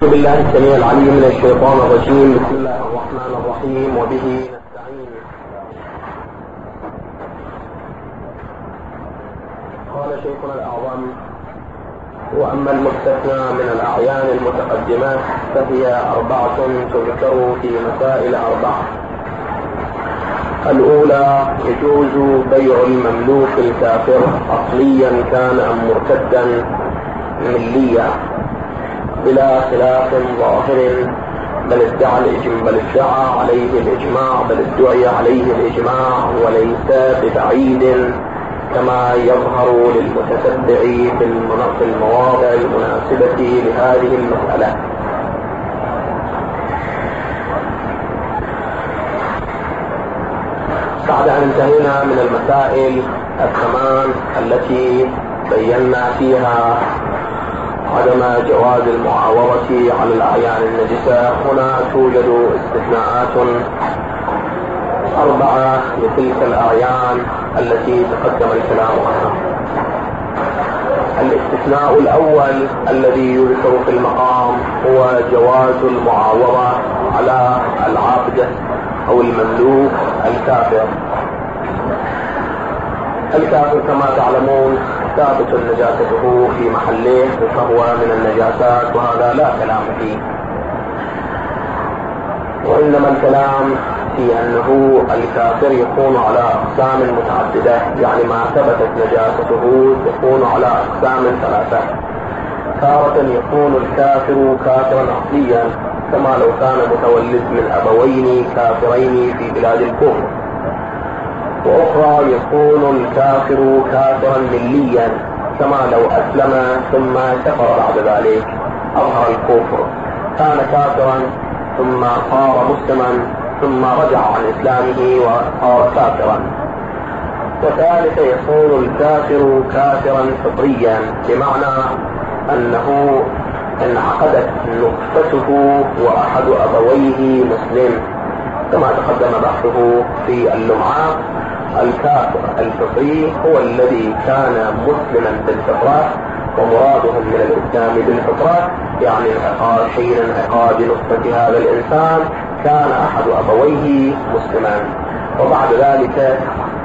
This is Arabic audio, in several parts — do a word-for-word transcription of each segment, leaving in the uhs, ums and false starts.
أعوذ بالله السميع العليم من الشيطان الرجيم. بسم الله الرحمن الرحيم وبه نستعين. قال شيخنا الأعظم: وأما المستثنى من الأعيان المتقدمة فهي أربعة تذكر في مسائل أربعة. الأولى: يجوز بيع المملوك الكافر أصليا كان أم مرتدا مليا بلا خلاف ظاهر، بل ادعى الإجماع بل ادعى عليه الإجماع بل ادعي عليه الإجماع وليس ببعيد، كما يظهر للمتتبع في المواضع المناسبة لهذه المسألة. بعد أن انتهينا من المسائل الثمان التي بينا فيها عدم جواز المعاوضة على الأعيان النجسة، هنا توجد استثناءات أربعة لتلك الأعيان التي تقدم الكلام عنها. الاستثناء الأول الذي يذكر في المقام هو جواز المعاوضة على العبد أو المملوك الكافر. الكافر كما تعلمون ثابت نجاسته في محله، فهو من النجاسات وهذا لا كلام فيه، وإنما الكلام في أنه الكافر يكون على أقسام متعددة، يعني ما ثبتت نجاسته يكون على أقسام ثلاثة. تارة يكون الكافر كافرا أصليا كما لو كان متولد من أبوين كافرين في بلاد الكفر، وأخرى يكون الكافر كافرا مليا كما لو أسلم ثم كفر بعد ذلك، أظهر الكفر، كان كافرا ثم صار مسلما ثم رجع عن إسلامه وصار كافرا. وثالث يكون الكافر كافرا فطريا، بمعنى أنه انعقدت نطفته وأحد أبويه مسلم، كما تقدم بحثه في اللمعة. الكافر الفطري هو الذي كان مسلما بالفطرة، ومرادهم من الإسلام بالفطرة يعني انعقاد حين انعقاد نطفة هذا الإنسان كان أحد أبويه مسلما وبعد ذلك.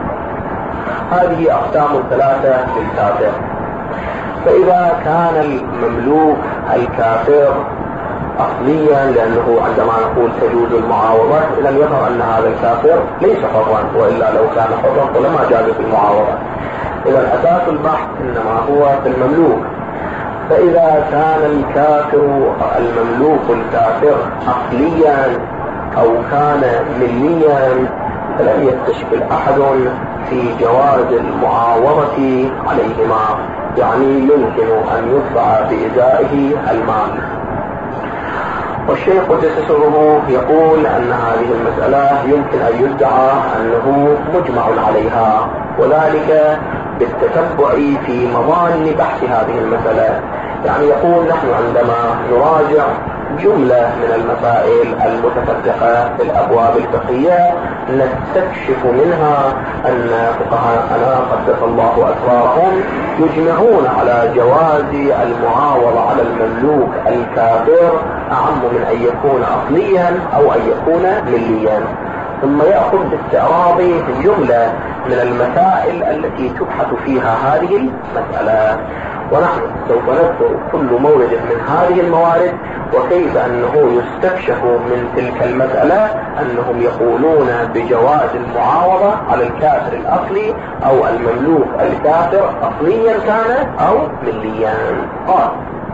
هذه أقسام ثلاثة للكافر. فإذا كان المملوك الكافر أصليا، لأنه عندما نقول تجوز المعاوضة إذا يظهر أن هذا الكافر ليس حرا، وإلا لو كان حرا فلما جازت المعاوضة. إذا أساس البحث إنما هو في المملوك. فإذا كان الكافر المملوك الكافر أصليا أو كان مليا فلم يستشكل أحد في جواز المعاوضة عليهما، يعني يمكن أن يدفع بإزائه المال. والشيخ قدس سره يقول أن هذه المسألة يمكن أن يدعى أنه مجمع عليها، وذلك بالتتبع في مظان بحث هذه المسألة. يعني يقول نحن عندما نراجع جملة من المسائل المتفرقة في الأبواب الفقهية نستكشف منها أن فقهاءنا قدس الله أسرارهم يجمعون على جواز المعاوضة على المملوك الكافر أعم من أن يكون أصليا أو أن يكون مليا. ثم يأخذ باستعراض جملة من المسائل التي تبحث فيها هذه المسألة، ونحن سوف نذكر كل مورد من هذه الموارد وكيف أنه يستكشف من تلك المسألة أنهم يقولون بجواز المعاوضة على الكافر الأصلي أو المملوك الكافر أصليا كان أو مليا. قال: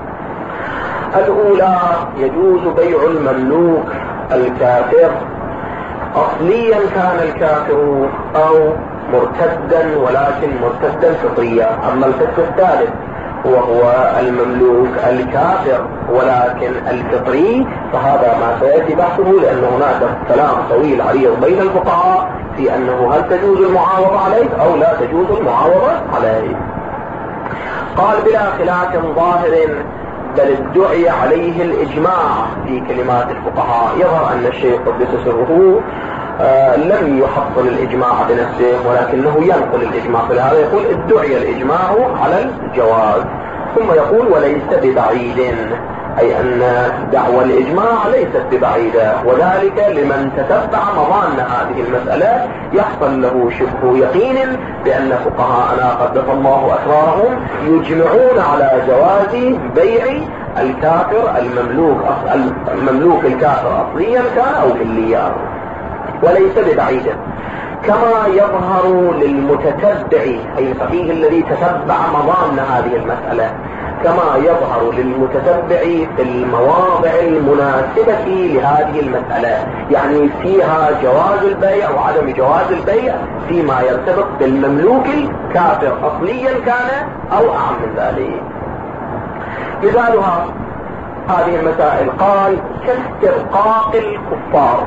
الأولى: يجوز بيع المملوك الكافر أصليا كان الكافر أو مرتدا، ولكن مرتدا فطريا. أما القسم الثالث وهو المملوك الكافر ولكن الفطري فهذا ما سيأتي بحثه، لأن هناك كلام طويل عريض بين الفقهاء في أنه هل تجوز المعاوضة عليه أو لا تجوز المعاوضة عليه. قال: بلا خلاف ظاهر، بل ادعي عليه الإجماع في كلمات الفقهاء. يظهر أن الشيخ قدس سره آه لم يحصل الإجماع بنفسه ولكنه ينقل الإجماع، فلهذا يقول ادعي الإجماع على الجواز. ثم يقول: وليس ببعيد، أي أن دعوى الإجماع ليست ببعيدة، وذلك لمن تتبع مظان هذه المسألة يحصل له شبه يقين بأن فقهاءنا قدس الله أسرارهم يجمعون على جواز بيع الكافر المملوك المملوك الكافر أصليا كان أو مليا، وليس ببعيدة. كما يظهر للمتتبع أي الفقيه الذي تتبع مظان هذه المسألة، كما يظهر للمتتبع في المواضع المناسبة لهذه المسألة، يعني فيها جواز البيع وعدم جواز البيع فيما يرتبط بالمملوك الكافر أصليا كان أو أعم من ذلك. مثالها هذه المسائل قال كاسترقاق الكفار.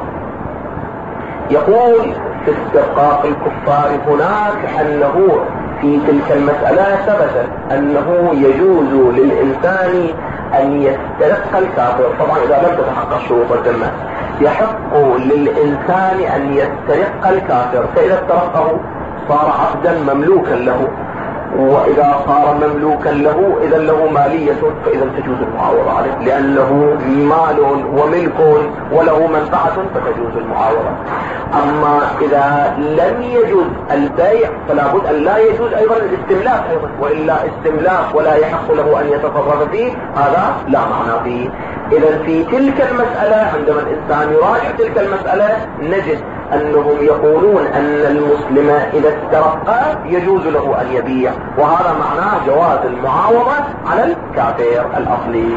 يقول في استرقاق الكفار هناك أنه في تلك المسألة ثبت أنه يجوز للإنسان أن يسترق الكافر، طبعا إذا لم تتحقق شروط الذمة يحق للإنسان أن يسترق الكافر، فإذا استرقه صار عبدا مملوكا له، وإذا صار مملوكا له إذا له مالية فإذا تجوز المعاوضة عليه، لأنه مال وملك وله منفعة فتجوز المعاوضة. أما إذا لم يجوز البيع فلا بد أن لا يجوز أيضا الاستملاك أيضا، وإلا استملاك ولا يحق له أن يتصرف فيه هذا لا معنى فيه. إذا في تلك المسألة عندما الإنسان يراجع تلك المسألة نجد أنهم يقولون أن المسلم إذا استرق يجوز له أن يبيع، وهذا معناه جواز المعاوضة على الكافر الأصلي.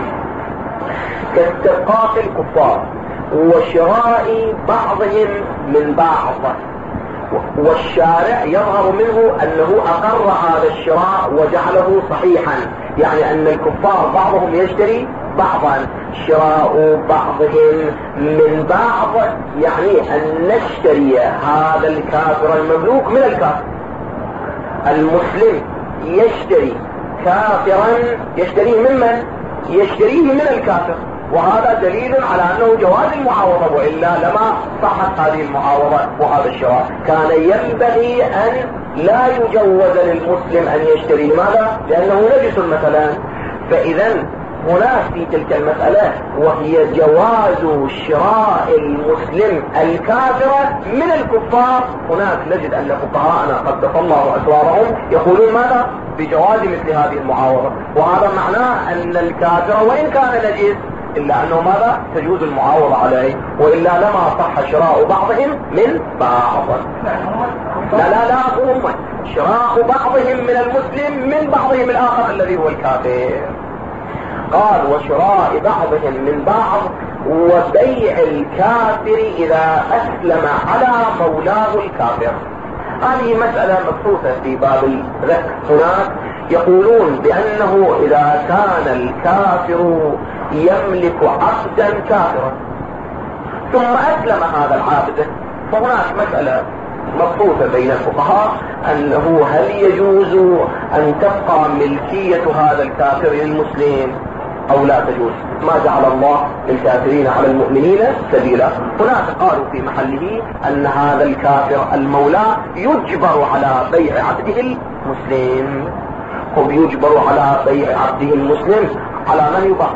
كاسترقاق الكفار وشراء بعضهم من بعض، والشارع يظهر منه أنه أقر هذا الشراء وجعله صحيحا، يعني أن الكفار بعضهم يشتري بعضا. شراء بعضهم من بعض يعني أن نشتري هذا الكافر المملوك من الكافر. المسلم يشتري كافرا يشتريه ممن؟ يشتريه من الكافر، وهذا دليل على أنه جواز المعاوضة، وإلا لما صحت هذه المعاوضة وهذا الشراء. كان ينبغي أن لا يجوز للمسلم أن يشتري، لماذا؟ لأنه نجس مثلا. فإذا هناك في تلك المسألة وهي جواز شراء المسلم الكافر من الكفار، هناك نجد أن فقهاءنا قدس الله أسرارهم يقولون ماذا؟ بجواز مثل هذه المعاوضة، وهذا معناه أن الكافر وإن كان نجس إلا أنه ماذا؟ تجوز المعاوضة عليه، وإلا لما صح شراء بعضهم من بعض. لا لا لا هم شراء بعضهم من المسلم من بعضهم الآخر الذي هو الكافر. قال وشراء بعضهم من بعض وبيع الكافر إذا أسلم على مولاه الكافر. هذه مسألة مبحوثة في باب الرق. هناك يقولون بأنه إذا كان الكافر يملك عبدا كافرا ثم أسلم هذا العبد، فهناك مسألة مبحوثة بين الفقهاء أنه هل يجوز أن تبقى ملكية هذا الكافر للمسلم أو لا تجوز. ما جعل الله للكافرين على المؤمنين سبيلا. هناك قالوا في محله أن هذا الكافر المولى يجبر على بيع عبده المسلم. هم يجبر على بيع عبده المسلم على من يباع؟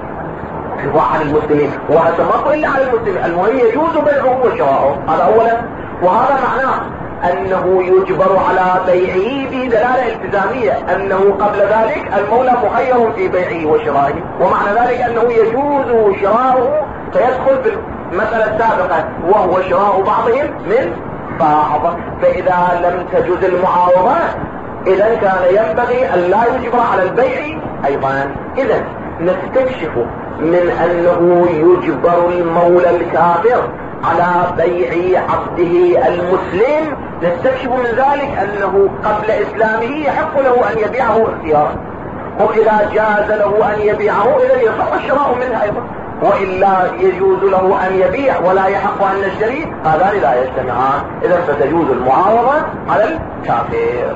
على المسلمين، وهذا ما إلا على المسلمين. المهم يجوز بيعه وشراءه، هذا أولا. وهذا معناه أنه يجبر على بيعه بدلالة التزامية، أنه قبل ذلك المولى مخير في بيعه وشرائه، ومعنى ذلك أنه يجوز شراؤه فيدخل في المسألة السابقة وهو شراء بعضهم من بعض. فإذا لم تجوز المعاوضة إذا كان ينبغي أن لا يجبر على البيع أيضا. إذا نستكشف من أنه يجبر المولى الكافر على بيع عبده المسلم، نستكشف من ذلك أنه قبل إسلامه يحق له أن يبيعه اختيارا، وإذا جاز له أن يبيعه إذا يصح الشراء منه أيضا، وإلا يجوز له أن يبيع ولا يحق أن نشتري، هذان لا يجتمعان. إذا فتجوز المعاوضة على الكافر.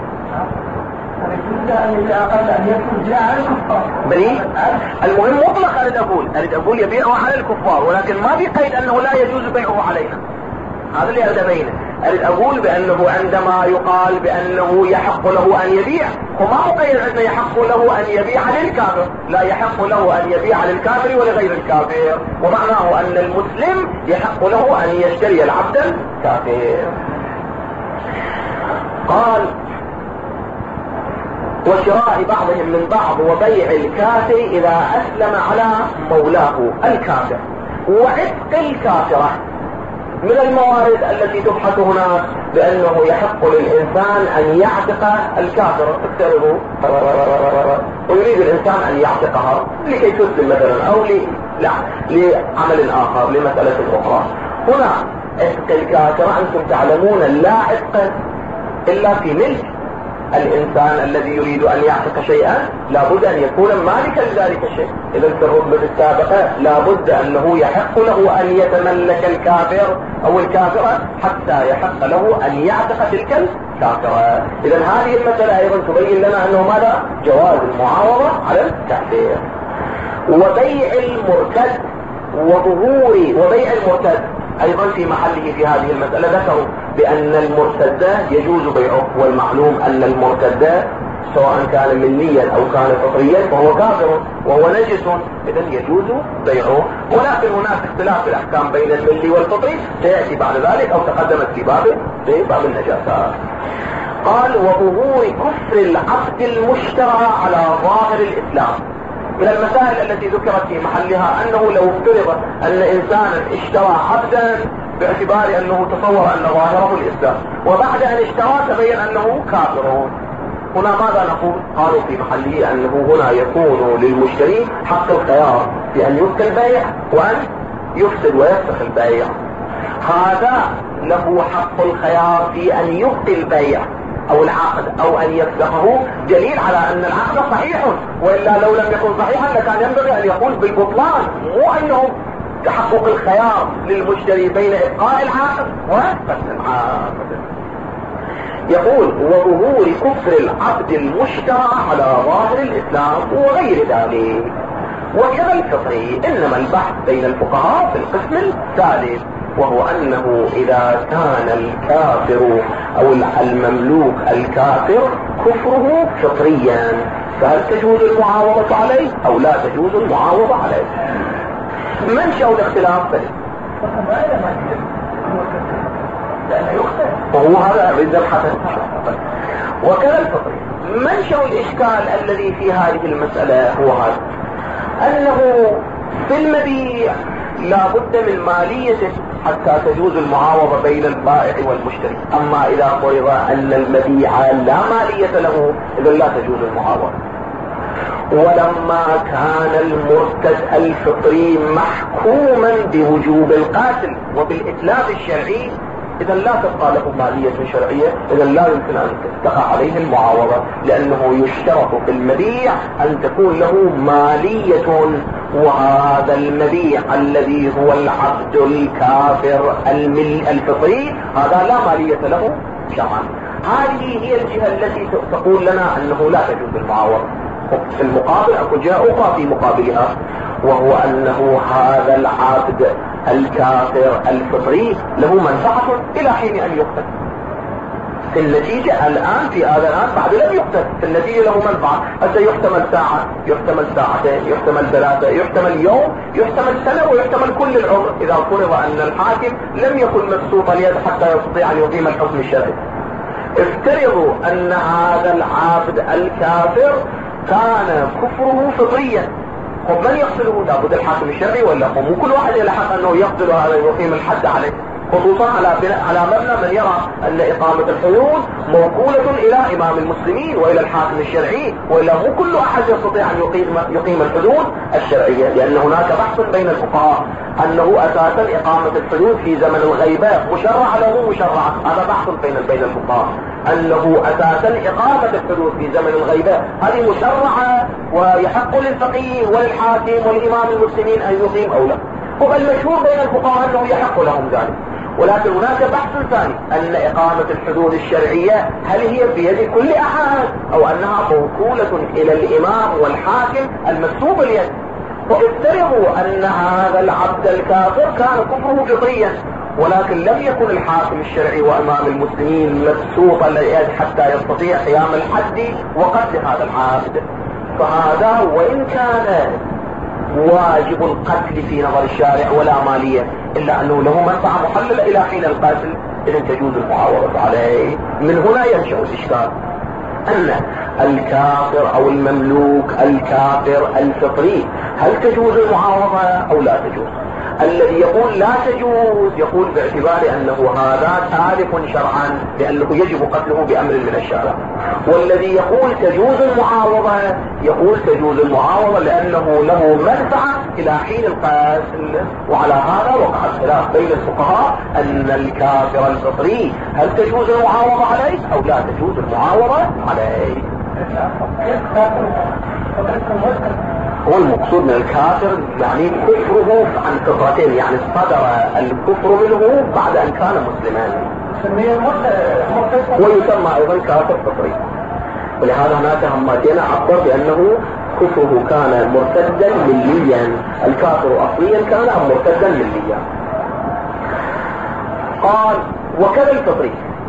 بني المهم مطلق أريد أقول أريد أقول يبيعه على الكفار، ولكن ما في قيد أنه لا يجوز بيعه علينا. هذا اللي أريد أبينه، أريد أقول بأنه عندما يقال بأنه يحق له أن يبيع، هو ما مقيد أنه يحق له أن يبيع للكافر، لا، يحق له أن يبيع للكافر ولغير الكافر، ومعناه أن المسلم يحق له أن يشتري العبد الكافر. قال وشراء بعضهم من بعض وبيع الكافر إذا أسلم على مولاه الكافر، وعتق الكافرة. من الموارد التي تبحث هنا بأنه يحق للإنسان أن يعتق الكافر. افترضوا ويريد الإنسان أن يعتقها لكي تسلم مثلا أو لا لعمل آخر لمسألة أخرى. هنا عتق الكافرة أنتم تعلمون لا عتق إلا في ملك الإنسان الذي يريد أن يعتق شيئا، لابد أن يكون مالكا لذلك الشيء. إذا في الرتبة السابقة لابد أنه يحق له أن يتملك الكافر أو الكافرة حتى يحق له أن يعتق تلك الكافرة. إذا هذه المسألة أيضا تبين لنا أنه ماذا؟ جواز المعاوضة على التعبير. وبيع المرتد وظهور وبيع المرتد ايضا في محله في هذه المسألة. ذكروا بان المرتد يجوز بيعه، والمعلوم ان المرتد سواء كان مليا او كان فطريا فهو كافر وهو نجس، اذا يجوز بيعه. ولكن هناك اختلاف في الاحكام بين الملي والفطري سيأتي بعد ذلك او تقدمت في باب في باب النجاسات. قال وظهور كفر العبد المشترى على ظاهر الاسلام. من المسائل التي ذكرت في محلها انه لو افترض ان انسانا اشترى عبدا باعتبار انه تصور ان ظاهره الاسلام، وبعد ان اشترى تبين انه كافر، هنا ماذا نقول؟ قالوا في محله انه هنا يكون للمشتري حق الخيار في ان يبقي البيع وان يفسد ويفسخ البيع. هذا له حق الخيار في ان يبقي البيع او العقد او ان يفسخه، دليل على ان العقد صحيح، والا لو لم يكن صحيحا لكان ينبغي ان يقول بالبطلان، مو انه تحقق الخيار للمشتري بين ابقاء العقد وفسخ العقد. يقول وظهور كفر العبد المشترى على ظاهر الاسلام وغير ذلك. وكذا الفطري، انما البحث بين الفقهاء في القسم الثالث، وهو انه اذا كان الكافر او المملوك الكافر كفره فطريا فهل تجوز المعاوضة عليه او لا تجوز المعاوضة عليه؟ منشأ الاختلاف وهو هذا بالذبحة. وكذا الفطري، منشأ الاشكال الذي في هذه المسألة هو هذا، انه في المبيع لا بد من ماليته حتى تجوز المعاوضة بين البائع والمشتري. اما اذا فرض ان المبيع لا مالية له اذا لا تجوز المعاوضة. ولما كان المرتد الفطري محكوما بوجوب القاتل وبالإتلاف الشرعي اذا لا تبقى له مالية شرعية، اذا لا يمكن ان تقع عليه المعاوضة، لانه يشترط في المبيع ان تكون له مالية، وهذا المبيع الذي هو العبد الكافر المل الفطري هذا لا مالية له شرعا. هذه هي الجهة التي تقول لنا انه لا تجوز المعاوضة. في المقابل اكو جهة اخرى في مقابلها، وهو انه هذا العبد الكافر الفطري له منفعة الى حين ان يقتل. في النتيجة الان في هذا الان بعد لم يقتل، في النتيجة له منفعة، حتى يحتمل ساعة، يحتمل ساعتين، يحتمل ثلاثة، يحتمل يوم، يحتمل سنة، ويحتمل كل العمر اذا فرض ان الحاكم لم يكن مبسوط اليد حتى يستطيع ان يقيم الحكم الشرعي. افترضوا ان هذا العبد الكافر كان كفره فطريا، هم من يقتله؟ لابد الحاكم الشرعي ولا هم؟ مو كل واحد يلحق انه يقتل هذا ويقيم الحد عليه، خصوصا على على مبنى من يرى ان اقامة الحدود موكولة الى امام المسلمين والى الحاكم الشرعي، والا مو كل احد يستطيع ان يقيم يقيم الحدود الشرعية، لان هناك بحث بين الفقهاء انه اساسا اقامة الحدود في زمن الغيبة مشرع له مو مشرع، هذا بحث بين بين الفقهاء انه اساسا اقامة الحدود في زمن الغيبة هذه مشرعة ويحق للفقيه وللحاكم والامام المسلمين ان يقيم او لا. والمشهور بين الفقهاء انه يحق لهم ذلك. ولكن هناك بحث ثاني ان اقامة الحدود الشرعية هل هي في يد كل احد او انها موكولة الى الامام والحاكم المكتوب اليد. وافترضوا ان هذا العبد الكافر كان كفره فطريا ولكن لم يكن الحاكم الشرعي وامام المسلمين مبسوطا اليد حتى يستطيع قيام الحد وقتل هذا العابد. فهذا وان كان واجب القتل في نظر الشارع ولا مالية، الا انه له منفعة محللة الى حين القتل، اذا تجوز المعاوضة عليه. من هنا ينشأ الاشكال ان الكافر او المملوك الكافر الفطري هل تجوز المعاوضة او لا تجوز؟ الذي يقول لا تجوز يقول باعتبار انه هذا تالف شرعا لانه يجب قتله بامر من الشارع، والذي يقول تجوز المعاوضة يقول تجوز المعاوضة لانه له منفعة الى حين القتل. وعلى هذا وقع الخلاف بين الفقهاء ان الكافر الفطري هل تجوز المعاوضة عليه او لا تجوز المعاوضة عليه. هو المقصود من الكافر يعني كفره عن فطرتين، يعني صدر الكفر منه بعد ان كان مسلما ويسمى ايضا كافر فطري. ولهذا هناك هماتين عبر بانه كفره كان مرتدا مليا، الكافر اصليا كان ام مرتدا مليا. قال وكذا الفطري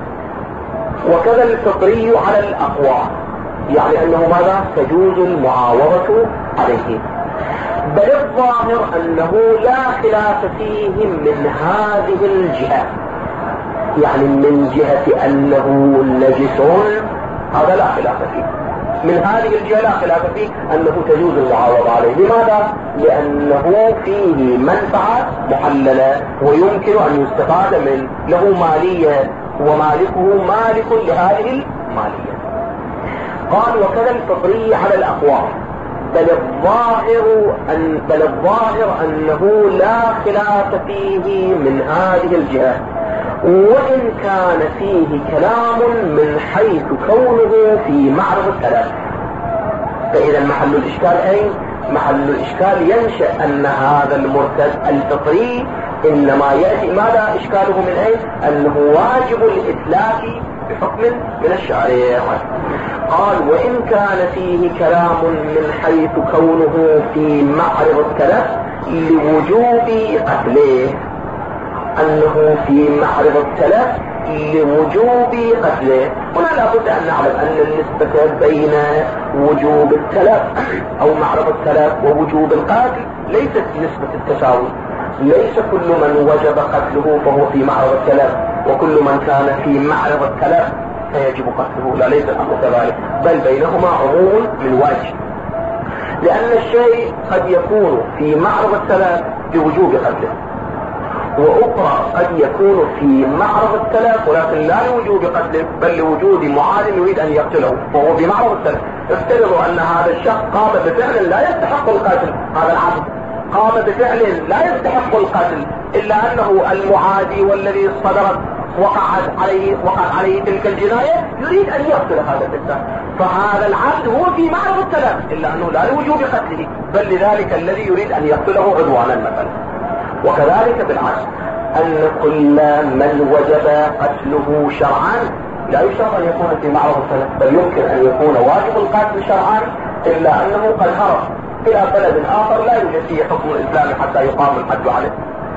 وكذا الفطري على الاقوى، يعني انه ماذا تجوز المعاوضة عليه، بل الظاهر انه لا خلاف فيه من هذه الجهة، يعني من جهة انه نجس هذا لا خلاف فيه، من هذه الجهة لا خلاف فيه انه تجوز المعاوضة عليه. لماذا؟ لانه فيه منفعة محللة ويمكن ان يستفاد منه، له مالية ومالكه مالك لهذه المالية. قال وكذا الفطري على الاقوال، بل الظاهر أن بل الظاهر انه لا خلاف فيه من هذه الجهة، وان كان فيه كلام من حيث كونه في معرض الثلاث. فاذا محل الاشكال اين؟ محل الاشكال ينشأ ان هذا المرتد الفطري انما يأتي ماذا اشكاله من اين؟ انه واجب الاتلاف بحكم من الشريعة. قال وإن كان فيه كلام من حيث كونه في معرض التلف لوجوب قتله، أنه في معرض التلف لوجوب قتله. هنا لابد أن نعلم أن النسبة بين وجوب التلف أو معرض التلف ووجوب القتل ليست نسبة التساوي. ليس كل من وجب قتله فهو في معرض التلف، وكل من كان في معرض التلف فيجب قتله، لا ليس الأمر كذلك، بل بينهما عموم من وجه. لأن الشيء قد يكون في معرض التلف بوجوب قتله، وأخرى قد يكون في معرض التلف ولكن لا لوجوب قتله بل لوجود معاد يريد أن يقتله فهو بمعرض التلف. افترضوا أن هذا الشخص قام بفعل لا يستحق القتل، هذا العبد قام بفعل لا يستحق القتل، إلا أنه المعادي والذي صدرت وقعت عليه وقعت عليه تلك الجناية يريد أن يقتل هذا الإنسان، فهذا العبد هو في معرض التلف إلا أنه لا لوجوب قتله بل لذلك الذي يريد أن يقتله عدوانا مثلا. وكذلك بالعكس أن كل من وجب قتله شرعا لا يشترط أن يكون في معرض التلف، بل يمكن أن يكون واجب القتل شرعا إلا أنه قد هرب إلى بلد آخر لا يوجد فيه حكم الإسلام حتى يقام الحد عليه،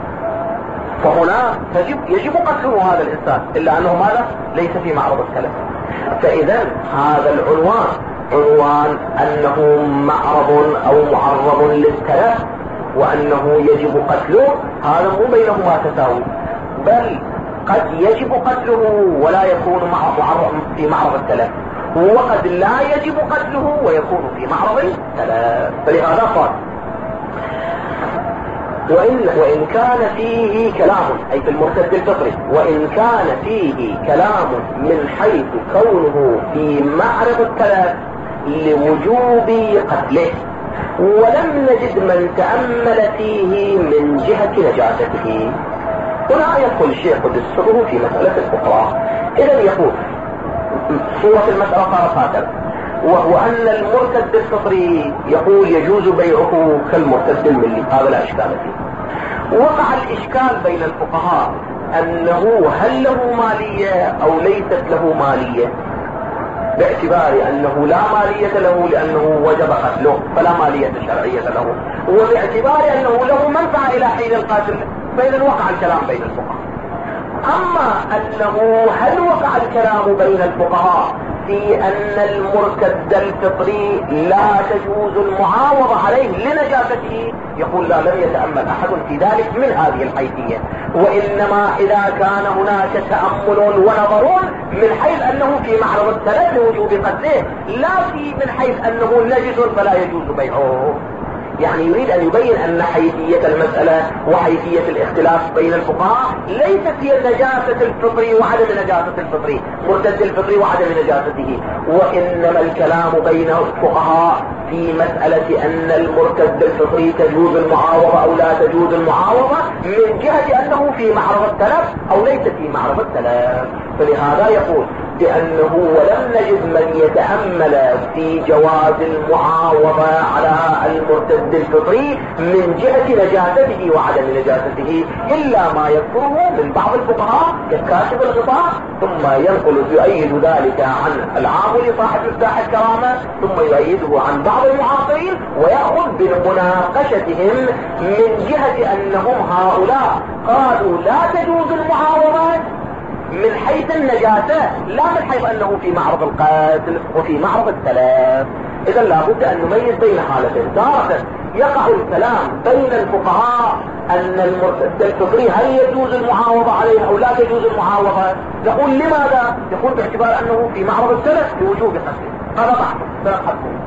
فهنا تجب يجب قتله هذا الإنسان إلا أنه ماذا؟ ليس في معرض التلف. فإذا هذا العنوان عنوان أنه معرض أو معرض للتلف وأنه يجب قتله، هذا مو بينهما تساوي، بل قد يجب قتله ولا يكون معرض في معرض التلف، وقد لا يجب قتله ويكون في معرض التلف. فلهذا قال وإن, وإن كان فيه كلام أي في المرتد الفطري، وإن كان فيه كلام من حيث كونه في معرض التلف لوجوب قتله، ولم نجد من تأمل فيه من جهة نجاسته. هنا يدخل الشيخ قدس سره في مسألة الفقراء. إذا يقول صورة المسألة صارت هكذا، وهو أن المرتد الفطري يقول يجوز بيعه كالمرتد الملي، هذا لا إشكال فيه. وقع الإشكال بين الفقهاء أنه هل له مالية أو ليست له مالية، باعتبار أنه لا مالية له لأنه وجب قتله فلا مالية شرعية له، وباعتبار أنه له منفعة إلى حين القاتل، فإذا وقع الكلام بين الفقهاء. اما انه هل وقع الكلام بين الفقهاء في ان المرتد الفطري لا تجوز المعاوضة عليه لنجاسته، يقول لا، لم يتأمل احد في ذلك من هذه الحيثية، وانما اذا كان هناك تأمل ونظر من حيث انه في معرض التلف لوجوب قتله، لا في من حيث انه نجس فلا يجوز بيعه. يعني يريد ان يبين ان حيثية المسألة وحيثية الاختلاف بين الفقهاء ليست هي نجاسة الفطري وعدم نجاسة الفطري، مرتد الفطري وعدم نجاسته، وانما الكلام بين الفقهاء في مسألة ان المرتد الفطري تجوز المعاوضة او لا تجوز المعاوضة من جهة انه في معرض التلف او ليس في معرض التلف. فلهذا يقول بأنه ولم نجد من يتأمل في جواز المعاوضة على المرتد الفطري من جهة نجاسته وعدم نجاسته إلا ما يذكره من بعض الفقهاء ككاشف الغطاء، ثم ينقل يؤيد ذلك عن العامل صاحب مفتاح الكرامة، ثم يؤيده عن بعض المعاصرين، ويأخذ بمناقشتهم من جهة أنهم هؤلاء قالوا لا تجوز المعاوضات من حيث النجاسة، لا من حيث انه في معرض القتل وفي معرض التلف. اذا لابد ان نميز بين حالتين، تارة يقع الكلام بين الفقهاء ان المرتد الفطري هل يجوز المعاوضة عليه او لا تجوز المعاوضة، يقول لماذا؟ يقول باعتبار انه في معرض التلف لوجوب قتله، هذا بحث سنبحثه.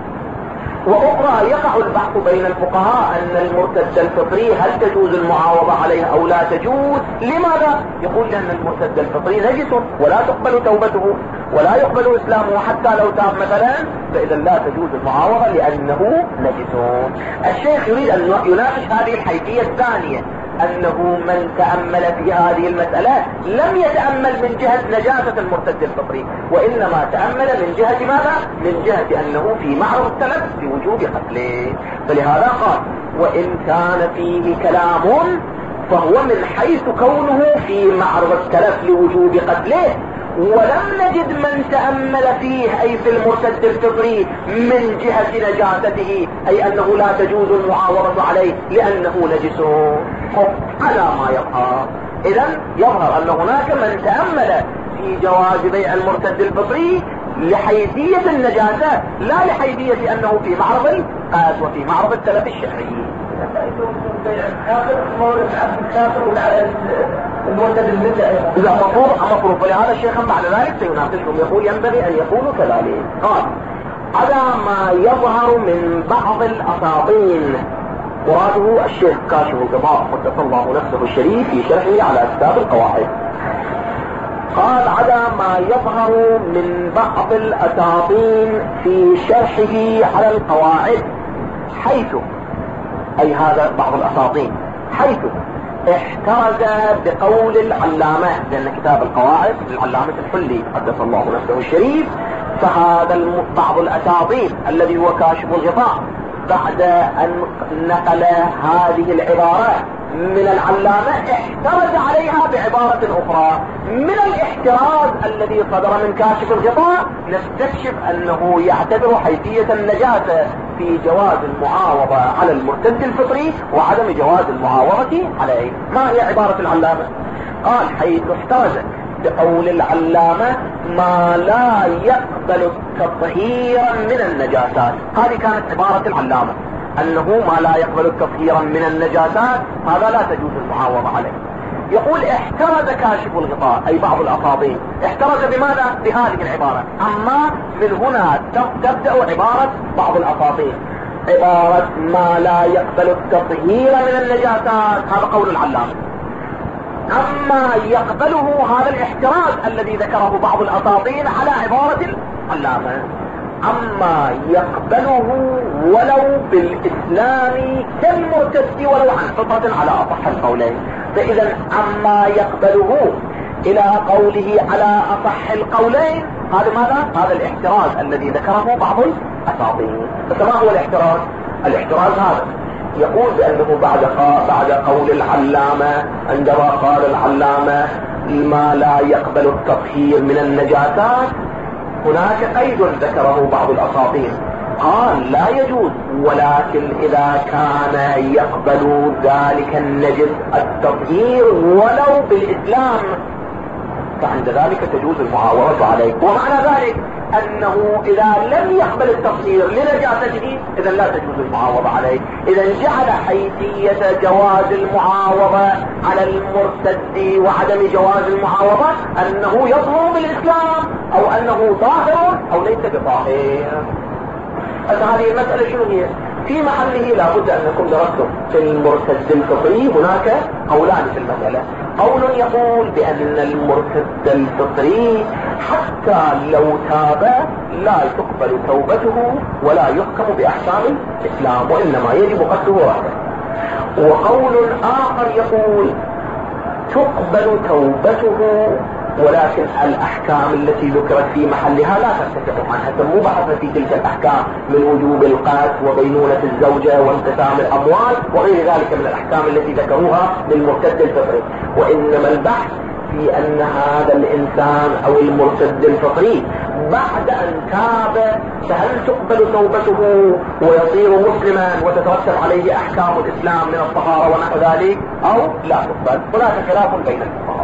واخرى يقع البحث بين الفقهاء ان المرتد الفطري هل تجوز المعاوضة عليه او لا تجوز، لماذا؟ يقول لان المرتد الفطري نجس ولا تقبل توبته ولا يقبل اسلامه حتى لو تاب مثلا، فاذا لا تجوز المعاوضة لانه نجس. الشيخ يريد ان يناقش هذه الحيثية الثانية، انه من تأمل في هذه المسألة لم يتأمل من جهة نجاسة المرتد الفطري، وانما تأمل من جهة ماذا؟ من جهة انه في معرض التلف بوجوب قتله. فلهذا قال وان كان فيه كلام فهو من حيث كونه في معرض التلف لوجوب قتله، ولم نجد من تأمل فيه أي في المرتد الفطري من جهة نجاسته، أي أنه لا تجوز المعاوضة عليه لأنه نجس على ما يظهر. إذن يظهر أن هناك من تأمل في جواز بيع المرتد الفطري لحيثية النجاسة لا لحيثية أنه في معرض القتل وفي معرض التلف الشرعي. إذا مفروض مفروض ولهذا الشيخ بعد ذلك سيناقشهم، يقول ينبغي أن يكونوا كذلك. قال على ما يظهر من بعض الأساطين، مراده الشيخ كاشف الغطاء قدس الله نفسه الشريف في شرحه على كتاب القواعد. قال على ما يظهر من بعض الأساطين في شرحه على القواعد، حيث أي هذا بعض الأساطين حيث احترز بقول العلامة، لأن كتاب القواعد للعلامة الحلي قدس الله نفسه الشريف، فهذا بعض الأساطين الذي هو كاشف الغطاء بعد أن نقل هذه العبارة من العلامة احترز عليها بعبارة أخرى. من الاحتراز الذي صدر من كاشف الغطاء نستكشف أنه يعتبر حيثية النجاسة في جواز المعاوضة على المرتد الفطري وعدم جواز المعاوضة عليه. ما هي عبارة العلامة؟ قال حيث احترز بقول العلامة ما لا يقبل تطهيرا من النجاسات. هذه كانت عبارة العلامة، أنه ما لا يقبل تطهيرا من النجاسات هذا لا تجوز المعاوضة عليه. يقول احترز كاشف الغطاء أي بعض الأساطين احترز بماذا؟ بهذه العبارة. أما من هنا تبدأ عبارة بعض الأساطين، عبارة ما لا يقبل التطهير من النجاسات، هذا قول العلامة. أما يقبله هذا الاحتراز الذي ذكره بعض الأساطين على عبارة العلامة، أما يقبله ولو بالإسلام كالمرتد ولو عن فطرة على أصح القولين. فإذا أما يقبله إلى قوله على أصح القولين، هذا ماذا؟ هذا الاحتراز الذي ذكره بعض الأساطين. فما هو الاحتراز؟ الاحتراز هذا يقول بأنه بعد بعد قول العلامة، عندما قال العلامة ما لا يقبل التطهير من النجاسات، هناك قيد ذكره بعض الأساطين قال لا يجوز، ولكن إذا كان يقبل ذلك النجس التطهير ولو بالإسلام فعند ذلك تجوز المعاوضة عليه. ومعنى ذلك أنه إذا لم يقبل التطهير لنجاسته إذا لا تجوز المعاوضة عليه. إذا جعل حيثية جواز المعاوضة على المرتد وعدم جواز المعاوضة أنه يظهر بالإسلام أو أنه طاهر أو ليس بطاهر. هذه المسألة شنو هي؟ في محله لابد أنكم درستم في المرتد الفطري هناك قولان في المسألة. قول يقول بأن المرتد الفطري حتى لو تاب لا تقبل توبته ولا يحكم بأحكام الإسلام وإنما يجب قتله وحده. وقول آخر يقول تقبل توبته ولكن الأحكام التي ذكرت في محلها لا ترتفع عنها. مو بحث في تلك الأحكام من وجوب القتل وبينونة الزوجة وانقسام الأموال وغير ذلك من الأحكام التي ذكروها للمرتد الفطري، وإنما البحث في أن هذا الإنسان أو المرتد الفطري بعد أن تاب فهل تقبل توبته ويصير مسلما وتترتب عليه أحكام الإسلام من الطهارة ونحو ذلك أو لا تقبل. هناك خلاف بين الفقهاء.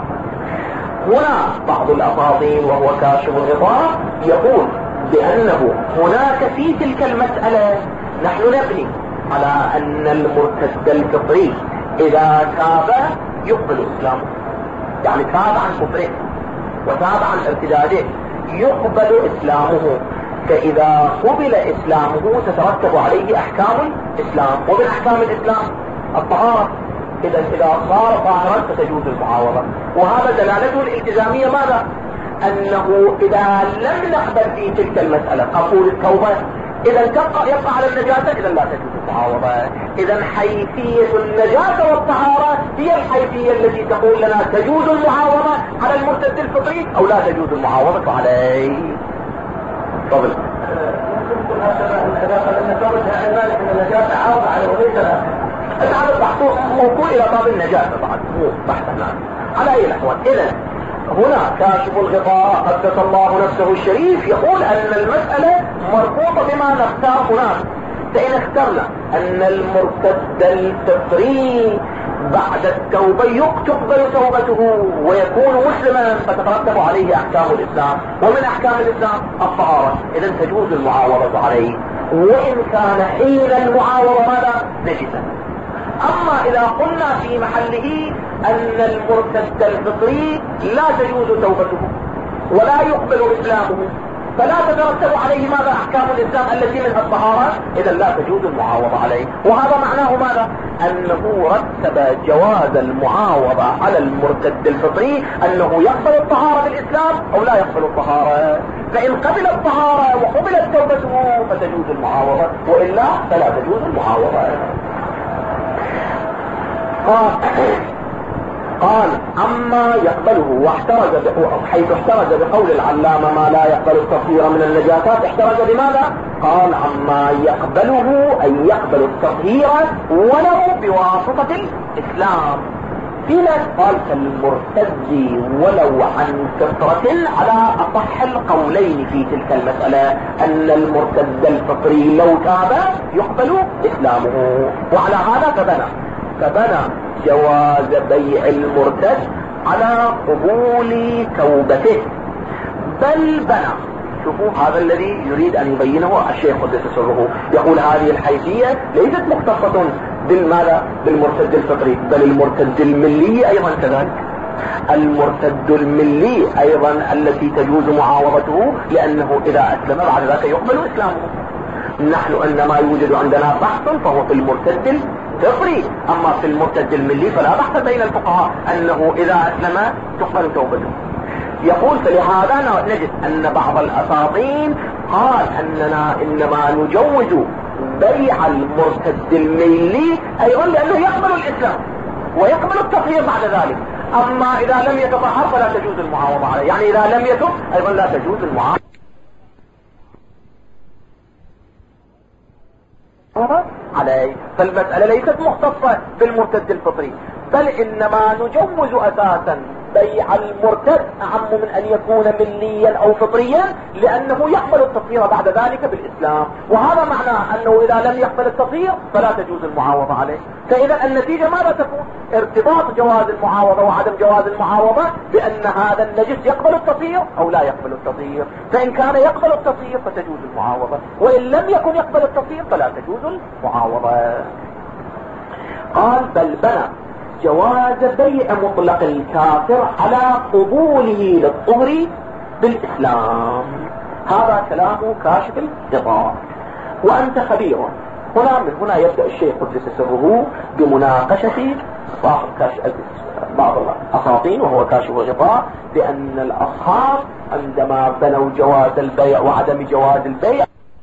هنا بعض الأساطين وهو كاشف الغطاء يقول بأنه هناك في تلك المسألة نحن نبني على أن المرتد الفطري إذا تاب يقبل إسلامه، يعني تاب عن كفره وتاب عن ارتداده يقبل إسلامه. فإذا قبل إسلامه تترتب عليه أحكام الإسلام، ومن أحكام الإسلام الطهارة. إذا إذا صار طاهرا فتجوز المعاوضة. وهذا دلالته الالتزامية ماذا؟ أنه إذا لم نقبل في تلك المسألة قبول التوبة إذا تبقى يبقى على النجاسة إذا لا تجوز المعاوضة. إذا حيثية النجاسة والطهارة هي الحيثية التي تقول لنا تجوز المعاوضة على المرتد الفطري أو لا تجوز المعاوضة عليه. تفضل. هذا البحث موضوع إلى باب النجاسة بعد مو بحث الآن. على أي الأحوال إذا هنا كاشف الغطاء قدس الله نفسه الشريف يقول أن المسألة مربوطة بما نختار هناك. فإن اخترنا أن المرتد الفطري بعد التوبة تقبل توبته ويكون مسلما فتترتب عليه أحكام الإسلام، ومن أحكام الإسلام الطهارة، إذا تجوز المعاوضة عليه وإن كان حين المعاوضة ماذا؟ نجسا. أما إذا قلنا في محله أن المرتد الفطري لا تجوز توبته ولا يقبل إسلامه فلا تترتب عليه ماذا؟ أحكام الإسلام التي منها الطهارة، إذا لا تجوز المعاوضة عليه. وهذا معناه ماذا؟ أنه رتب جواز المعاوضة على المرتد الفطري أنه يقبل الطهارة بالإسلام أو لا يقبل الطهارة. فإن قبل الطهارة وقبلت توبته فتجوز المعاوضة وإلا فلا تجوز المعاوضة. قال قال أما يقبله واحترز حيث احترز بقول العلامة ما لا يقبل التطهير من النجاسات احترز بماذا؟ قال عما يقبله أن يقبل التطهير ولو بواسطة الإسلام. في ناس قال كالمرتد ولو عن كثرة على أصح القولين في تلك المسألة أن المرتد الفطري لو تاب يقبل إسلامه. وعلى هذا فبنى فبنى جواز بيع المرتد على قبول توبته، بل بنى. شوفوا هذا الذي يريد أن يبينه الشيخ قدس سره. يقول هذه الحيثية ليست مختصة بالماذا؟ بالمرتد الفطري، بل المرتد الملي أيضا كذلك. المرتد الملي أيضا التي تجوز معاوضته لأنه إذا أسلم بعد ذلك يقبل إسلامه. نحن أنما يوجد عندنا بحث فهو في المرتد الفطري، أما في المرتد الملي فلا بحث بين الفقهاء أنه إذا أسلم تقبل توبته. يقول فلهذا نجد أن بعض الأساطين قال أننا إنما نجوز بيع المرتد الملي أيضا لأنه يقبل الإسلام ويقبل التطهير بعد ذلك. أما إذا لم يتطهر فلا تجوز المعاوضة عليه، يعني إذا لم يتب أيضا لا تجوز المعاوضة عليه. فالمسألة ليست مختصة بالمرتد الفطري، بل إنما نجوز أساسا بيع المرتد أعم من أن يكون مليا أو فطريا، لأنه يقبل التطهير بعد ذلك بالإسلام، وهذا معناه أنه إذا لم يقبل التطهير فلا تجوز المعاوضة عليه. فإذا النتيجة ماذا تكون؟ ارتباط جواز المعاوضة وعدم جواز المعاوضة بأن هذا النجس يقبل التطهير أو لا يقبل التطهير. فإن كان يقبل التطهير فتجوز المعاوضة، وإن لم يكن يقبل التطهير فلا تجوز المعاوضة. قال بل بنى جواز بيع مطلق الكافر على قبوله للطهر بالإسلام. هذا كلام كاشف الغطاء. وأنت خبير. هنا من هنا يبدأ الشيخ قدس سره بمناقشة صاحب كاشف بعض الأساطين وهو كاشف الغطاء بأن الأصحاب عندما بنوا جواز البيع وعدم جواز البيع،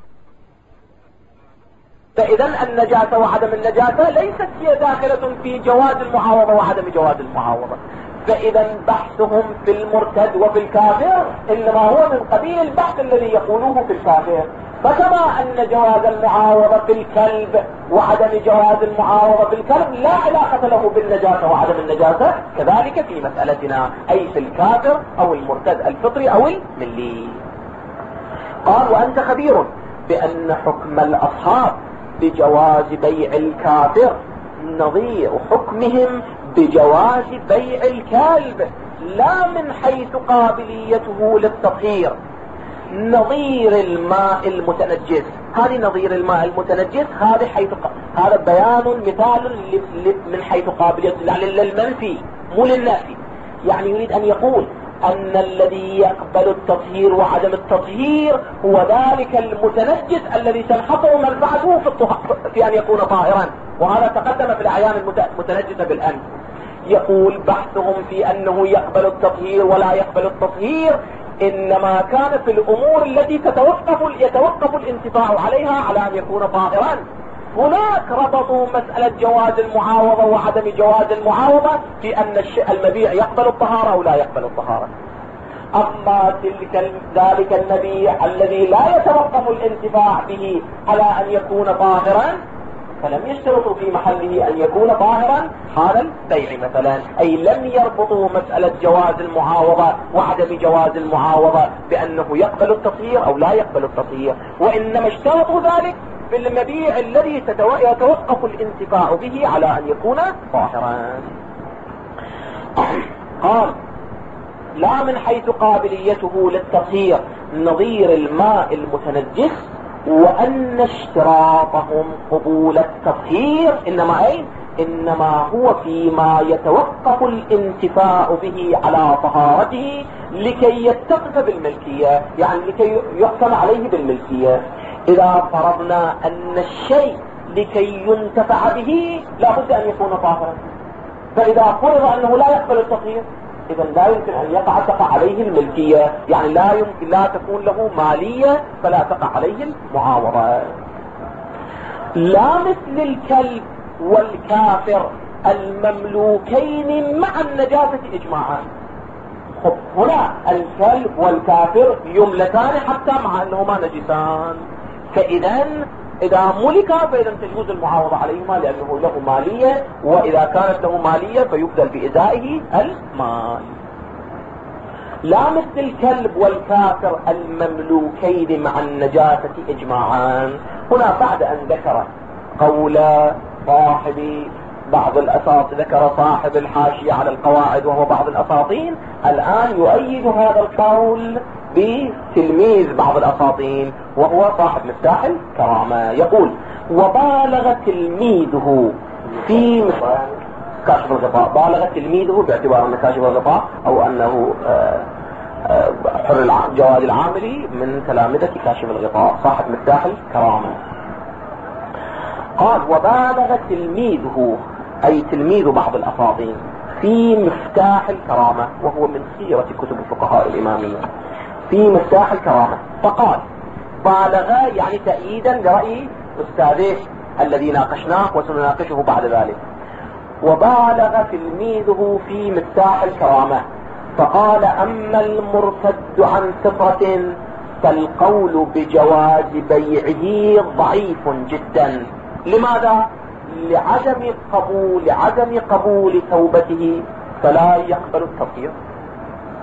فإذا النجاسة وعدم النجاسة ليست هي داخلة في جواز المعاوضة وعدم جواز المعاوضة. فإذا بحثهم في المرتد وفي الكافر إنما هو من قبيل البحث الذي يقولوه في الكافر. فكما أن جواز المعاوضة في الكلب وعدم جواز المعاوضة في الكلب لا علاقة له بالنجاسة وعدم النجاسة، كذلك في مسألتنا أي في الكافر أو المرتد الفطري أو الملي. قال وأنت خبير بأن حكم الأصحاب بجواز بيع الكافر نظير حكمهم بجواز بيع الكلب، لا من حيث قابليته للتطهير. نظير الماء المتنجس، هذه نظير الماء المتنجس، هذا حيث ق... هذا بيان مثال من حيث قابليته يعني للمنفي مو للنافي. يعني يريد أن يقول أن الذي يقبل التطهير وعدم التطهير هو ذلك المتنجس الذي تنحصر منفعته في, الطه... في أن يكون طاهرا، وهذا تقدم في الأعيان المتنجسة بالأمس. يقول بحثهم في أنه يقبل التطهير ولا يقبل التطهير إنما كان في الأمور التي تتوقف يتوقف الانتفاع عليها على أن يكون طاهرا. هناك ربطوا مسألة جواز المعاوضة وعدم جواز المعاوضة في أن المبيع يقبل الطهارة أو لا يقبل الطهارة. أما تلك ذلك المبيع الذي لا يتوقف الانتفاع به على أن يكون طاهرا فلم يشترطوا في محله أن يكون طاهرا حال البيع مثلا، أي لم يربطوا مسألة جواز المعاوضة وعدم جواز المعاوضة بأنه يقبل التطهير أو لا يقبل التطهير، وإنما اشترطوا ذلك في المبيع الذي يتوقف الانتفاع به على أن يكون طاهرا. قال لا من حيث قابليته للتطهير نظير الماء المتنجس، وأن اشتراطهم قبول التطهير إنما أين؟ إنما هو فيما يتوقف الانتفاع به على طهارته لكي يتصف بالملكية، يعني لكي يحكم عليه بالملكية. إذا فرضنا أن الشيء لكي ينتفع به لابد أن يكون طاهرا، فإذا فرض أنه لا يقبل التطهير إذا لا يمكن أن يقع تقع عليه الملكية، يعني لا يمكن لا تكون له مالية فلا تقع عليه المعاوضة. لا مثل الكلب والكافر المملوكين مع النجاسة إجماعا. خب هنا الكلب والكافر يملكان حتى مع أنهما نجسان، فإذا إذا ملكا فإذا تجوز المعاوضة عليهما لأنه له مالية، وإذا كانت له مالية فيبذل بإزائه المال. لا مثل الكلب والكافر المملوكين مع النجاسة إجماعا. هنا بعد أن ذكر قول صاحب بعض الأساطين، ذكر صاحب الحاشية على القواعد وهو بعض الأساطين، الآن يؤيد هذا القول بتلميذ بعض الأساطين وهو صاحب مفتاح الكرامة. يقول وبالغ تلميذه في كاشف الغطاء، بالغ تلميذه باعتبار أنه كاشف الغطاء أو أنه حر جواد العاملي من تلامذة كاشف الغطاء صاحب مفتاح الكرامة. قال وبالغ تلميذه أي تلميذ بعض الأساطين في مفتاح الكرامة، وهو من خيرة كتب الفقهاء الإمامية، في مفتاح الكرامة، فقال بالغ يعني تأييدا لرأي أستاذه الذي ناقشناه وسنناقشه بعد ذلك. وبالغ تلميذه في مفتاح الكرامة فقال أما المرتد عن فطرة فالقول بجواز بيعه ضعيف جدا. لماذا؟ لعدم قبول عدم قبول توبته فلا يقبل التطهير.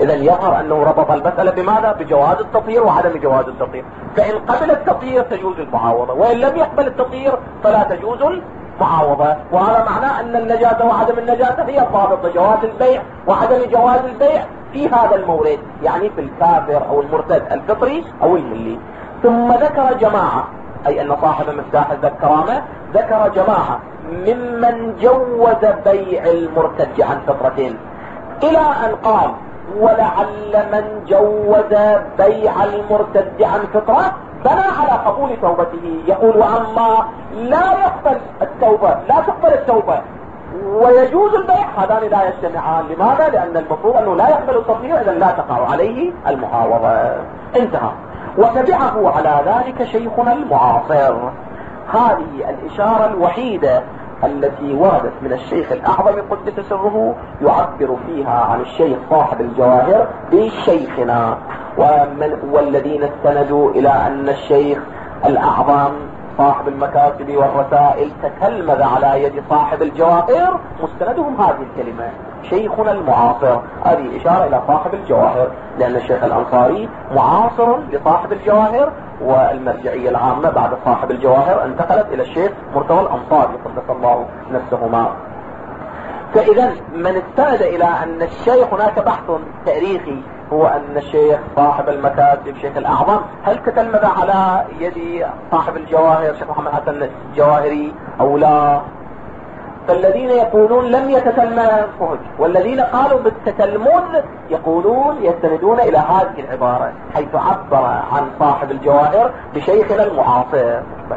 اذا يظهر انه ربط المسألة بماذا؟ بجواز التطهير وعدم جواز التطهير. فان قبل التطهير تجوز المعاوضة، وان لم يقبل التطهير فلا تجوز المعاوضة. وهذا معناه ان النجاسة وعدم النجاسة هي الضابط لجواز البيع وعدم جواز البيع في هذا المورد، يعني في الكافر او المرتد الفطري او الملي. ثم ذكر جماعة، اي ان صاحب مفتاح الكرامة ذكر جماعة ممن جوز بيع المرتد عن فطرتين، الى ان قال ولعل من جوز بيع المرتد عن فطرة بنى على قبول توبته. يقول واما لا يقبل التوبة، لا تقبل التوبة ويجوز البيع، هذان لا يجتمعان. لماذا؟ لان المفروض انه لا يقبل التطهير، اذا لا تقع عليه المعاوضة. انتهى. وتبعه على ذلك شيخنا المعاصر. هذه الاشارة الوحيدة التي وردت من الشيخ الأعظم قدس سره يعبر فيها عن الشيخ صاحب الجواهر بشيخنا، ومن والذين استندوا إلى أن الشيخ الأعظم صاحب المكاتب والرسائل تكلمذ على يد صاحب الجواهر، مستندهم هذه الكلمة شيخنا المعاصر. هذه إشارة إلى صاحب الجواهر، لأن الشيخ الأنصاري معاصر لصاحب الجواهر، والمرجعية العامة بعد صاحب الجواهر انتقلت إلى الشيخ مرتضى الأنصاري قدس الله نفسهما. فإذا من استند إلى أن الشيخ، هناك بحث تاريخي، هو أن الشيخ صاحب المكاتب شيخ الأعظم هل تتلمذ على يد صاحب الجواهر شيخ محمد حسن الجواهري أو لا؟ فالذين يقولون لم يتتلمذ فهج، والذين قالوا بالتتلمذ يقولون يستندون إلى هذه العبارة حيث عبر عن صاحب الجواهر بشيخنا المعاصر.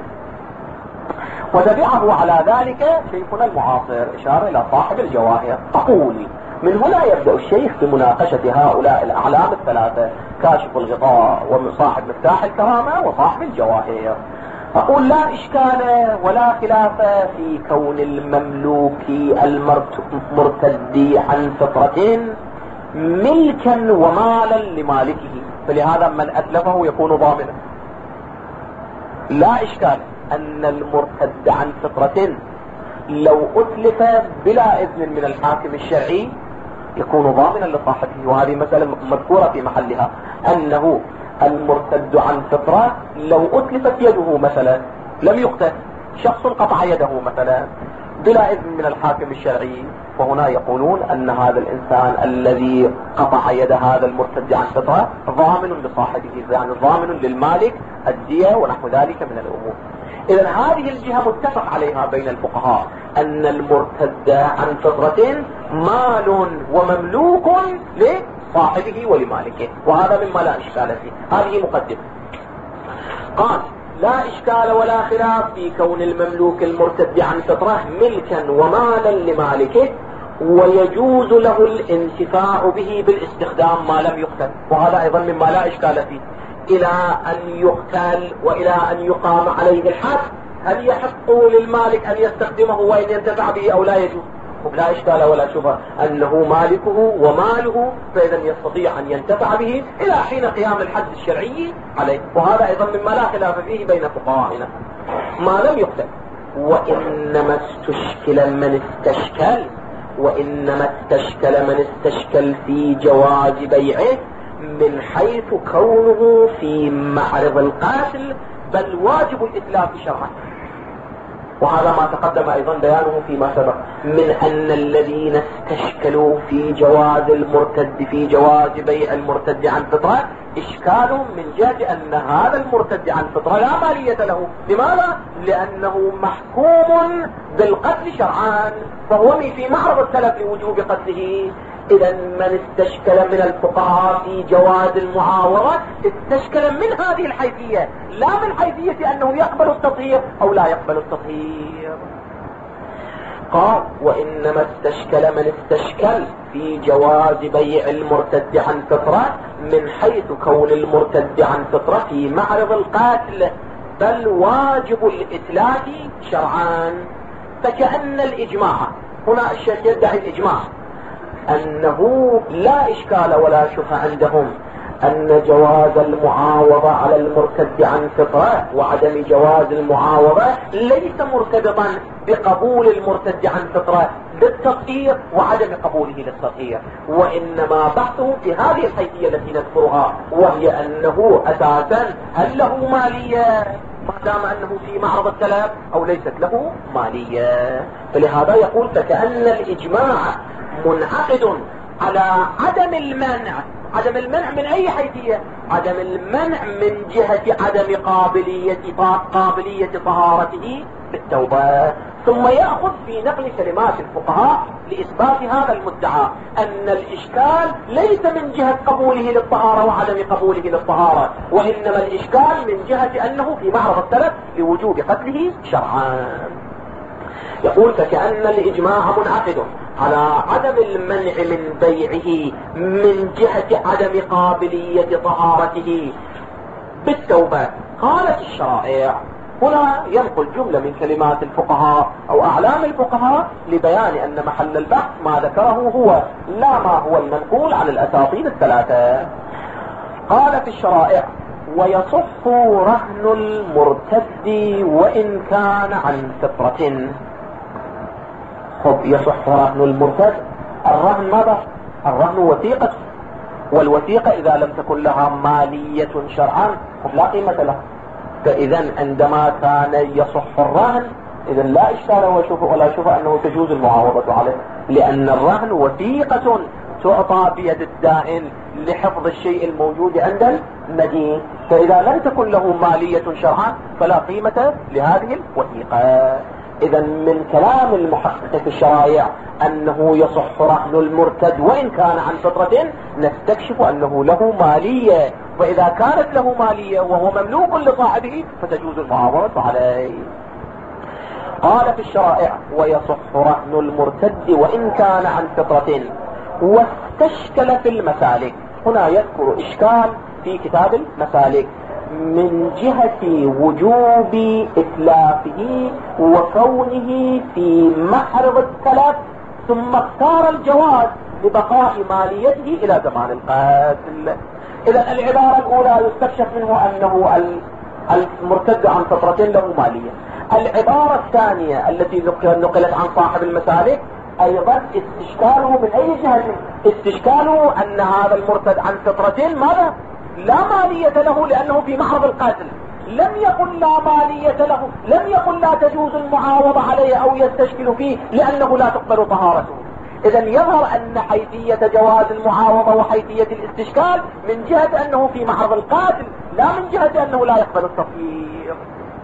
وتبعه على ذلك شيخنا المعاصر، إشارة إلى صاحب الجواهر. أقول من هنا يبدأ الشيخ بمناقشة هؤلاء الأعلام الثلاثة، كاشف الغطاء وصاحب مفتاح الكرامة وصاحب الجواهر. أقول لا إشكال ولا خلاف في كون المملوك المرتد عن فطرة ملكا ومالا لمالكه، فلهذا من أتلفه يكون ضامنا. لا إشكال أن المرتد عن فطرة لو أتلف بلا إذن من الحاكم الشرعي يكون ضامنا لصاحبه، وهذه مسألة مذكورة في محلها، أنه المرتد عن فطرة لو أتلفت يده مثلا لم يقتل، شخص قطع يده مثلا بلا إذن من الحاكم الشرعي، فهنا يقولون أن هذا الإنسان الذي قطع يد هذا المرتد عن فطرة ضامن لصاحبه، يعني ضامن للمالك الدية ونحو ذلك من الأمور. إذن هذه الجهة متفق عليها بين الفقهاء، أن المرتد عن فطرة مال ومملوك لصاحبه ولمالكه، وهذا مما لا إشكال فيه. هذه مقدمة. قال لا إشكال ولا خلاف في كون المملوك المرتد عن فطرة ملكا ومالا لمالكه، ويجوز له الانتفاع به بالاستخدام ما لم يقتل، وهذا أيضا مما لا إشكال فيه، إلى أن يقتل وإلى أن يقام عليه الحد. هل يحق للمالك أن يستخدمه وإن ينتفع به أو لا يجوز؟ لا إشكال ولا شبهة أنه مالكه وماله، فإذا يستطيع أن ينتفع به إلى حين قيام الحد الشرعي عليه، وهذا أيضا مما لا خلاف فيه بين فقهائنا ما لم يقتل. وإنما استشكل من استشكل وإنما استشكل من استشكل في جواز بيعه من حيث كونه في معرض القاتل، بل واجب الإتلاف شرعا، وهذا ما تقدم أيضا بيانه فيما سبق، من أن الذين استشكلوا في جواز المرتد في جواز بيع المرتد عن فطرة إشكالهم من جهة أن هذا المرتد عن فطرة لا مالية له. لماذا؟ لأنه محكوم بالقتل شرعان، فهو في معرض التلف لوجوب قتله. إذا من استشكل من الفقهاء في جواز المعاوضة استشكل من هذه الحيثية، لا من حيثية أنه يقبل التطهير أو لا يقبل التطهير. قال وإنما استشكل من استشكل في جواز بيع المرتد عن فطرة من حيث كون المرتد عن فطرة في معرض القاتل، بل واجب الإتلاف شرعان. فكأن الإجماع هنا الشيخ يدعي الإجماع أنه لا إشكال ولا شبهة عندهم أن جواز المعاوضة على المرتد عن فطرة وعدم جواز المعاوضة ليس مرتبطا بقبول المرتد عن فطرة للتصغير وعدم قبوله للتصغير، وإنما بحثه في هذه الحيثية التي نذكرها، وهي أنه أساسا هل له مالية ما دام أنه في معرض التلف أو ليست له مالية. فلهذا يقول فكأن الإجماع منعقد على عدم المنع. عدم المنع من أي حيثية؟ عدم المنع من جهة عدم قابلية قابلية طهارته بالتوبة. ثم يأخذ في نقل كلمات الفقهاء لإثبات هذا المدعى أن الإشكال ليس من جهة قبوله للطهارة وعدم قبوله للطهارة، وإنما الإشكال من جهة أنه في معرض التلف لوجوب قتله شرعا. يقول فكأن الإجماع منعقد على عدم المنع من بيعه من جهة عدم قابلية طهارته بالتوبة. قالت الشرائع، هنا ينقل جملة من كلمات الفقهاء أو أعلام الفقهاء لبيان أن محل البحث ما ذكره هو لا ما هو المنقول عن الأساطين الثلاثة. قالت الشرائع ويصح رهن المرتد وإن كان عن فطرة. خب يصح رهن المرتد. الرهن ماذا؟ الرهن وثيقة، والوثيقة إذا لم تكن لها مالية شرعا لا قيمة لها. فإذا عندما كان يصح الرهن إذا لا إشكال ولا شوف أنه تجوز المعاوضة عليه، لأن الرهن وثيقة تعطى بيد الدائن لحفظ الشيء الموجود عند المدين، فإذا لم تكن له مالية شرعا فلا قيمة لهذه الوثيقة. إذا من كلام المحقق في الشرائع أنه يصح رهن المرتد وإن كان عن فطرة، نستكشف أنه له مالية، فإذا كانت له مالية وهو مملوك لصاحبه فتجوز المعاوضة عليه. قال في الشرائع ويصح رهن المرتد وإن كان عن فطرة. واستشكل في المسالك. هنا يذكر إشكال في كتاب المسالك من جهة وجوب إتلافه وكونه في محرض التلف، ثم اختار الجواز لبقاء ماليته إلى زمان القتل. إذا العبارة الأولى يستكشف منه أنه المرتد عن فطرة له مالية. العبارة الثانية التي نقلت عن صاحب المسالك أيضا استشكاله من أي جهة؟ استشكاله أن هذا المرتد عن فطرة ماذا؟ لا مالية له لأنه في محرض القتل. لم يقل لا مالية له، لم يقل لا تجوز المعاوضة عليه أو يستشكل فيه لأنه لا تقبل طهارته. إذا يظهر أن حيثية جواز المعاوضة وحيثية الاستشكال من جهة أنه في محرض القتل، لا من جهة أنه لا يقبل التطهير.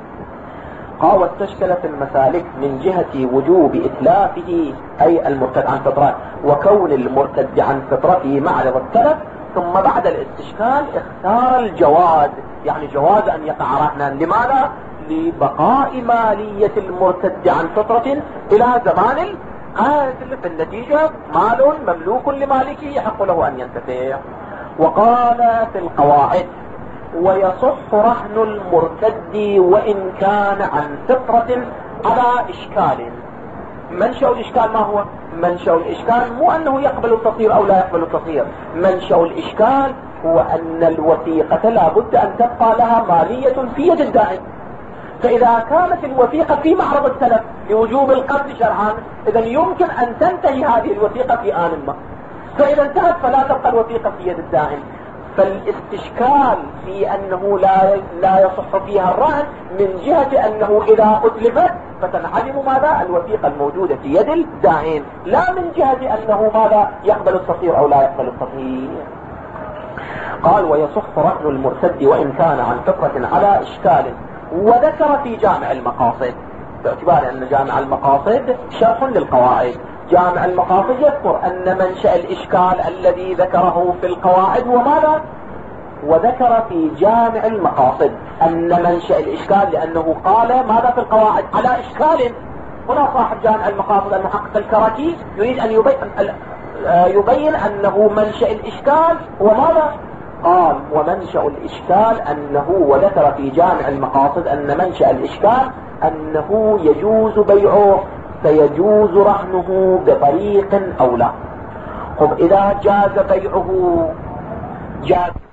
قال واستشكل في المسالك من جهة وجوب إتلافه أي المرتد عن فطرة، وكون المرتد عن فطرة في معرض التلف، ثم بعد الاستشكال اختار الجواز، يعني جواز أن يقع رهنا. لماذا؟ لبقاء مالية المرتد عن فطرة إلى زمان القتل، في النتيجة مال مملوك لمالكه يحق له أن ينتفع. وقال في القواعد ويصح رهن المرتد وإن كان عن فطرة على إشكال. منشأ الإشكال ما هو؟ منشأ الإشكال مو أنه يقبل التطهير أو لا يقبل التطهير، منشأ الإشكال هو أن الوثيقة لا بد أن تبقى لها مالية في يد الدائن. فإذا كانت الوثيقة في معرض التلف لوجوب القتل شرعا، إذا يمكن أن تنتهي هذه الوثيقة في آن ما، فإذا انتهت فلا تبقى الوثيقة في يد الدائن. فالاستشكال في أنه لا لا يصح فيها الرهن من جهة أنه إذا أتلفت فتنعدم ماذا؟ الوثيقة الموجودة في يد الدائن، لا من جهة أنه ماذا؟ يقبل التطهير أو لا يقبل التطهير. قال ويصح رهن المرتد وإن كان عن فطرة على إشكال. وذكر في جامع المقاصد، باعتبار أن جامع المقاصد شرح للقواعد، جامع المقاصد يذكر أن منشأ الإشكال الذي ذكره في القواعد هو ماذا؟ وذكر في جامع المقاصد أن منشأ الإشكال لأنه قال ماذا في القواعد؟ على إشكال. هنا صاحب جامع المقاصد المحقق الكراكي يريد أن يبين, يبين أنه منشأ الإشكال هو ماذا؟ قال ومنشأ الإشكال أنه، وذكر في جامع المقاصد أن منشأ الإشكال أنه يجوز بيعه فيجوز رهنه بطريق أو لا. طب إذا جاز بيعه جاز